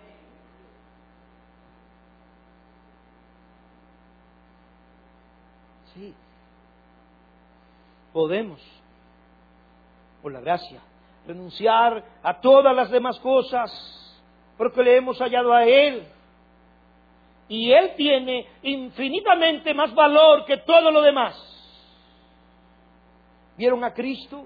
Sí. Podemos, por la gracia, renunciar a todas las demás cosas, porque le hemos hallado a Él. Y Él tiene infinitamente más valor que todo lo demás. ¿Vieron a Cristo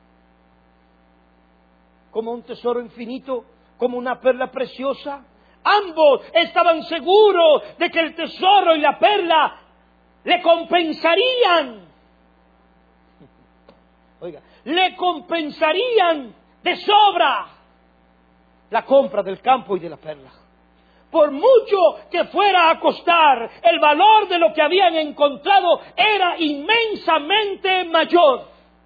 como un tesoro infinito, como una perla preciosa? Ambos estaban seguros de que el tesoro y la perla le compensarían. Oiga, le compensarían de sobra la compra del campo y de la perla. Por mucho que fuera a costar, el valor de lo que habían encontrado era inmensamente mayor.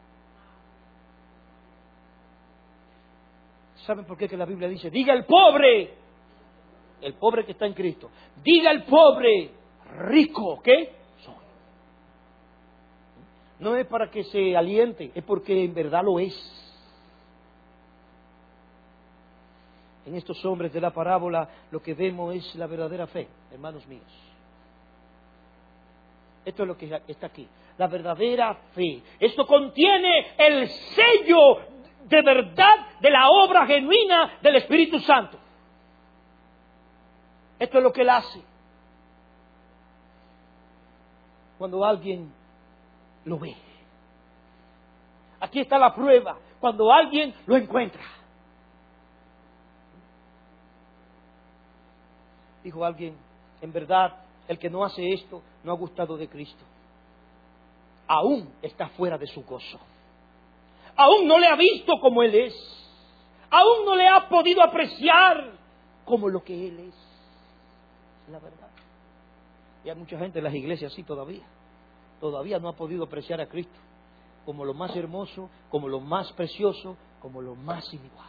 ¿Saben por qué que la Biblia dice? Diga el pobre, el pobre que está en Cristo, diga el pobre, rico, ¿qué? Soy. no es para que se aliente, es porque en verdad lo es. En estos hombres de la parábola lo que vemos es la verdadera fe, hermanos míos. Esto es lo que está aquí, la verdadera fe. Esto contiene el sello de verdad de la obra genuina del Espíritu Santo. Esto es lo que Él hace. Cuando alguien lo ve. Aquí está la prueba, cuando alguien lo encuentra. Dijo alguien, en verdad, el que no hace esto no ha gustado de Cristo. Aún está fuera de su gozo. Aún no le ha visto como Él es. Aún no le ha podido apreciar como lo que Él es. Es la verdad. Y hay mucha gente en las iglesias así todavía. Todavía no ha podido apreciar a Cristo como lo más hermoso, como lo más precioso, como lo más inigual.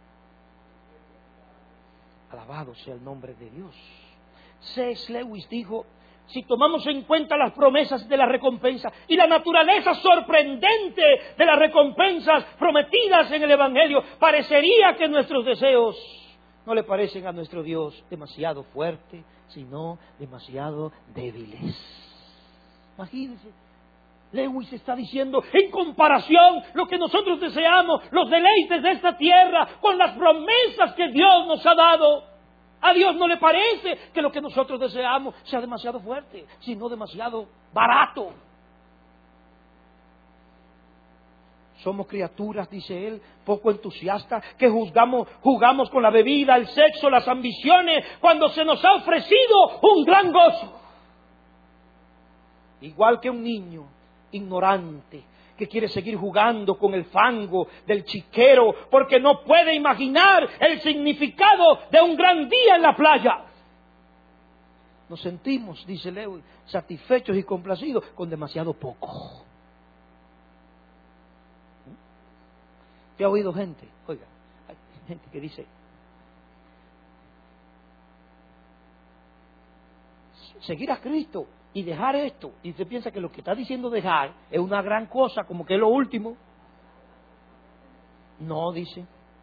Alabado sea el nombre de Dios. C S Lewis dijo, si tomamos en cuenta las promesas de la recompensa y la naturaleza sorprendente de las recompensas prometidas en el Evangelio, parecería que nuestros deseos no le parecen a nuestro Dios demasiado fuertes, sino demasiado débiles. Imagínense, Lewis está diciendo, en comparación, lo que nosotros deseamos, los deleites de esta tierra, con las promesas que Dios nos ha dado, a Dios no le parece que lo que nosotros deseamos sea demasiado fuerte, sino demasiado barato. Somos criaturas, dice él, poco entusiastas, que juzgamos, jugamos con la bebida, el sexo, las ambiciones, cuando se nos ha ofrecido un gran gozo. Igual que un niño ignorante que quiere seguir jugando con el fango del chiquero porque no puede imaginar el significado de un gran día en la playa. Nos sentimos, dice Lewis, satisfechos y complacidos con demasiado poco. ¿Te ha oído gente? Oiga, hay gente que dice, seguir a Cristo y dejar esto, y usted piensa que lo que está diciendo dejar es una gran cosa, como que es lo último. No, dice.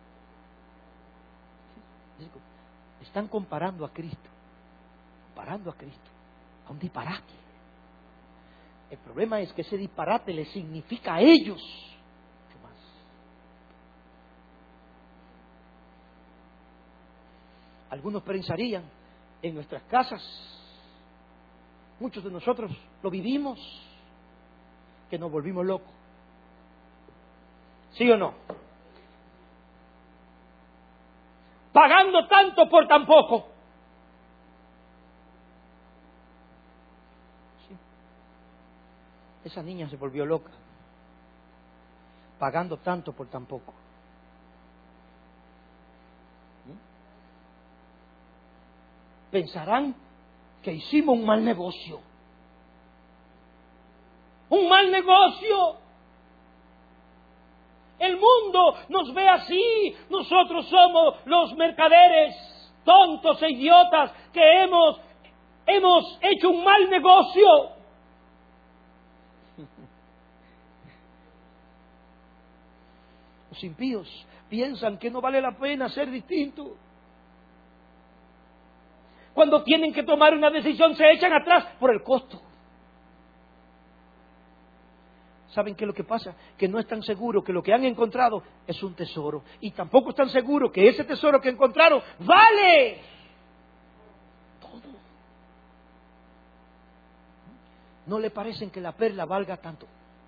Están comparando a Cristo, comparando a Cristo a un disparate. El problema es que ese disparate le significa a ellos mucho más. Algunos pensarían en nuestras casas, muchos de nosotros lo vivimos, que nos volvimos locos. ¿Sí o no? Pagando tanto por tan poco. Sí. Esa niña se volvió loca, pagando tanto por tan poco. ¿Mm? Pensarán que hicimos un mal negocio. Un mal negocio. El mundo nos ve así. Nosotros somos los mercaderes tontos e idiotas que hemos, hemos hecho un mal negocio. Los impíos piensan que no vale la pena ser distinto. Cuando tienen que tomar una decisión se echan atrás por el costo. ¿Saben qué es lo que pasa? Que no están seguros que lo que han encontrado es un tesoro. Y tampoco están seguros que ese tesoro que encontraron vale todo. No le parecen que la perla valga tanto.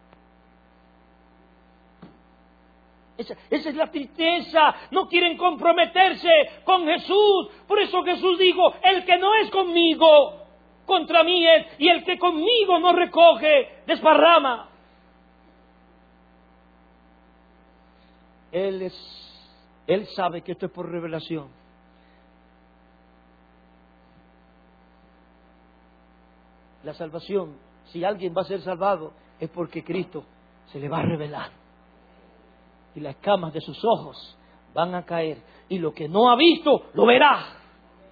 Esa, esa es la tristeza. No quieren comprometerse con Jesús. Por eso Jesús dijo, el que no es conmigo, contra mí es. Y el que conmigo no recoge, desparrama. Él es, Él sabe que esto es por revelación. La salvación, si alguien va a ser salvado, es porque Cristo se le va a revelar. Y las escamas de sus ojos van a caer. Y lo que no ha visto, lo verá.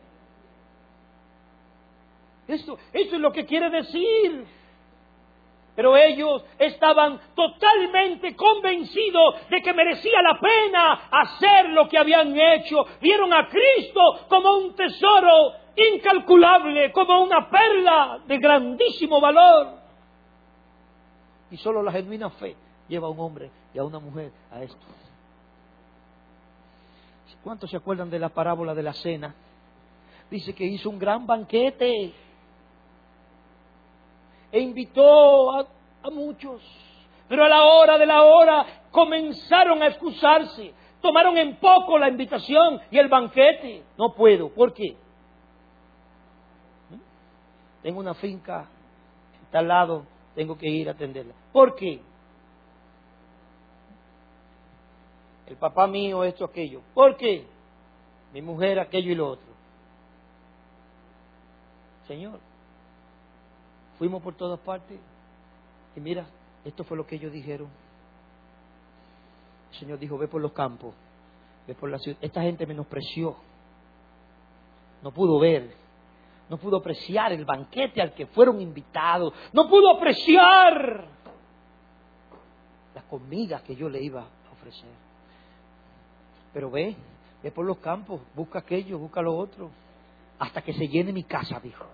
Esto, esto es lo que quiere decir. Pero ellos estaban totalmente convencidos de que merecía la pena hacer lo que habían hecho. Vieron a Cristo como un tesoro incalculable, como una perla de grandísimo valor. Y solo la genuina fe lleva a un hombre y a una mujer a esto. ¿Cuántos se acuerdan de la parábola de la cena? Dice que hizo un gran banquete e invitó a, a muchos, pero a la hora de la hora comenzaron a excusarse, tomaron en poco la invitación y el banquete. No puedo, ¿por qué? Tengo una finca, está al lado, tengo que ir a atenderla. ¿Por qué? El papá mío esto, aquello. ¿Por qué? Mi mujer aquello y lo otro. Señor, fuimos por todas partes y mira, esto fue lo que ellos dijeron. El Señor dijo, ve por los campos, ve por la ciudad. Esta gente menospreció, no pudo ver, no pudo apreciar el banquete al que fueron invitados, no pudo apreciar las comidas que yo le iba a ofrecer. Pero ve, ve por los campos, busca aquello, busca lo otro, hasta que se llene mi casa, dijo.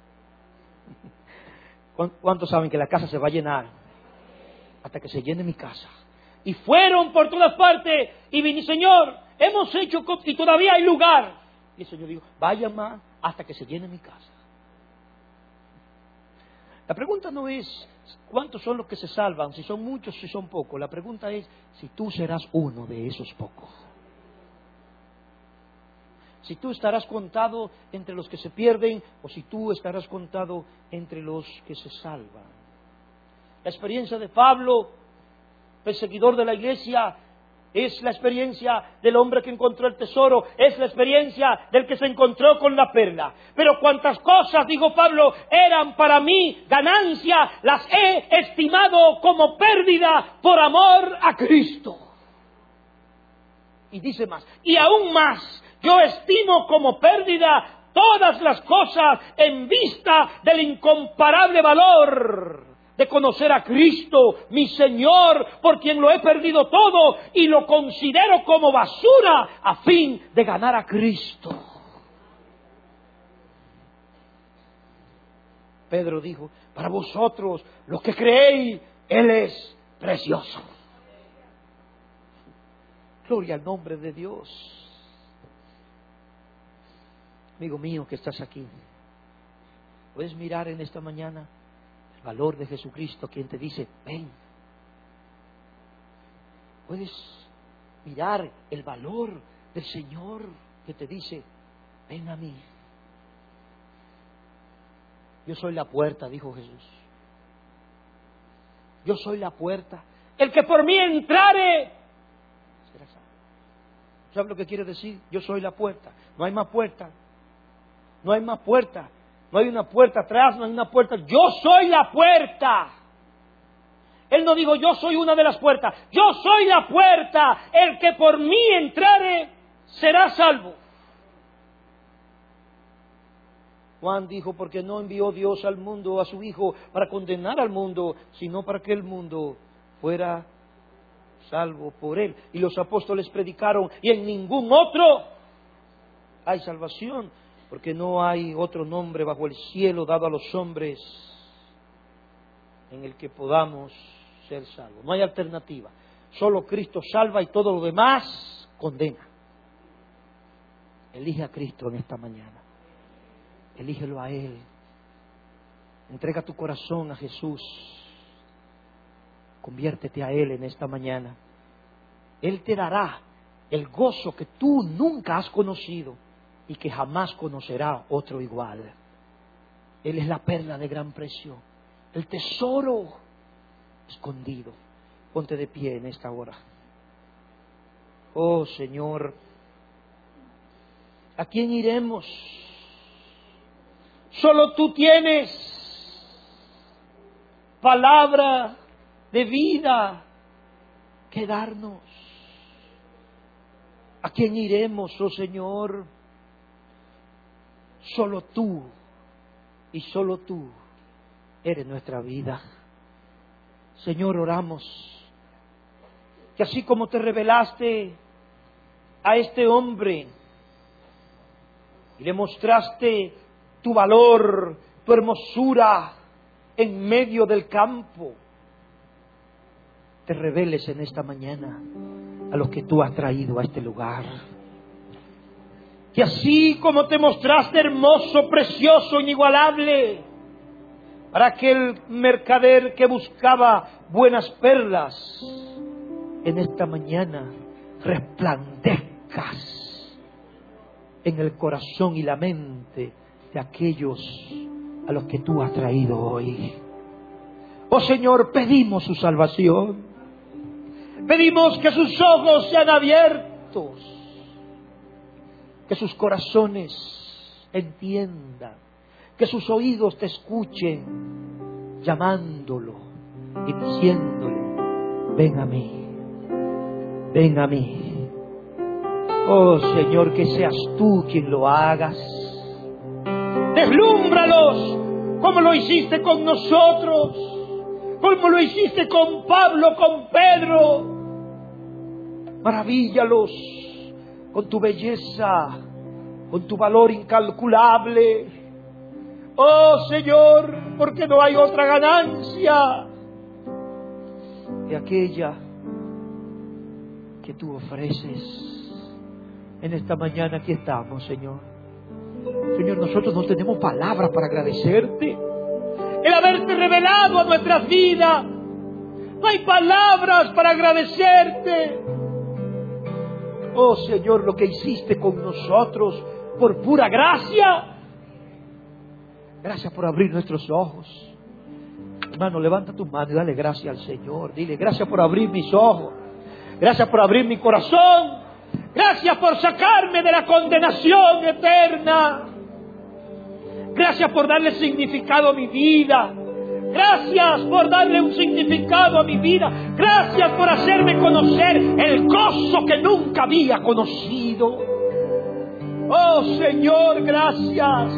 ¿Cuántos saben que la casa se va a llenar? Hasta que se llene mi casa. Y fueron por todas partes y vine, Señor, hemos hecho y todavía hay lugar. Y el Señor dijo, vayan más hasta que se llene mi casa. La pregunta no es cuántos son los que se salvan, si son muchos, si son pocos. La pregunta es si tú serás uno de esos pocos. Si tú estarás contado entre los que se pierden o si tú estarás contado entre los que se salvan. La experiencia de Pablo, perseguidor de la iglesia, es la experiencia del hombre que encontró el tesoro, es la experiencia del que se encontró con la perla. Pero cuantas cosas, dijo Pablo, eran para mí ganancia, las he estimado como pérdida por amor a Cristo. Y dice más, y aún más, yo estimo como pérdida todas las cosas en vista del incomparable valor de conocer a Cristo, mi Señor, por quien lo he perdido todo y lo considero como basura a fin de ganar a Cristo. Pedro dijo, para vosotros, los que creéis, Él es precioso. Gloria al nombre de Dios. Amigo mío que estás aquí, puedes mirar en esta mañana el valor de Jesucristo, quien te dice, ven. Puedes mirar el valor del Señor que te dice, ven a mí. Yo soy la puerta, dijo Jesús. Yo soy la puerta. El que por mí entrare será salvo. ¿Sabes lo que quiere decir? Yo soy la puerta. No hay más puerta. No hay más puerta. No hay una puerta atrás, no hay una puerta. Yo soy la puerta. Él no dijo, yo soy una de las puertas. Yo soy la puerta. El que por mí entrare será salvo. Juan dijo, porque no envió Dios al mundo a su Hijo para condenar al mundo, sino para que el mundo fuera salvo por Él. Y los apóstoles predicaron, y en ningún otro hay salvación, porque no hay otro nombre bajo el cielo dado a los hombres en el que podamos ser salvos. No hay alternativa. Solo Cristo salva y todo lo demás condena. Elige a Cristo en esta mañana. Elígelo a Él. Entrega tu corazón a Jesús. Conviértete a Él en esta mañana. Él te dará el gozo que tú nunca has conocido y que jamás conocerá otro igual. Él es la perla de gran precio, el tesoro escondido. Ponte de pie en esta hora. Oh Señor, ¿a quién iremos? Solo tú tienes palabra de vida que darnos. ¿A quién iremos, oh Señor? Solo tú y solo tú eres nuestra vida. Señor, oramos que así como te revelaste a este hombre y le mostraste tu valor, tu hermosura en medio del campo, te reveles en esta mañana a los que tú has traído a este lugar. Que así como te mostraste hermoso, precioso, inigualable, para aquel mercader que buscaba buenas perlas, en esta mañana resplandezcas en el corazón y la mente de aquellos a los que tú has traído hoy. Oh Señor, pedimos su salvación. Pedimos que sus ojos sean abiertos, que sus corazones entiendan, que sus oídos te escuchen, llamándolo y diciéndole: ven a mí, ven a mí. Oh Señor, que seas tú quien lo hagas. Deslúmbralos como lo hiciste con nosotros, como lo hiciste con Pablo, con Pedro. Maravíllalos con tu belleza, con tu valor incalculable. Oh Señor, porque no hay otra ganancia que aquella que tú ofreces. En esta mañana aquí estamos, Señor. Señor, nosotros no tenemos palabras para agradecerte el haberte revelado a nuestras vidas. No hay palabras para agradecerte. Oh Señor, lo que hiciste con nosotros por pura gracia. Gracias por abrir nuestros ojos. Hermano, levanta tu mano y dale gracias al Señor. Dile: gracias por abrir mis ojos. Gracias por abrir mi corazón. Gracias por sacarme de la condenación eterna. Gracias por darle significado a mi vida. Gracias por darle un significado a mi vida. Gracias por hacerme conocer el gozo que nunca había conocido. Oh Señor, gracias.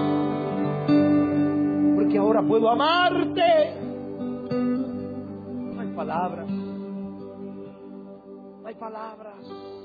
Porque ahora puedo amarte. No hay palabras. No hay palabras.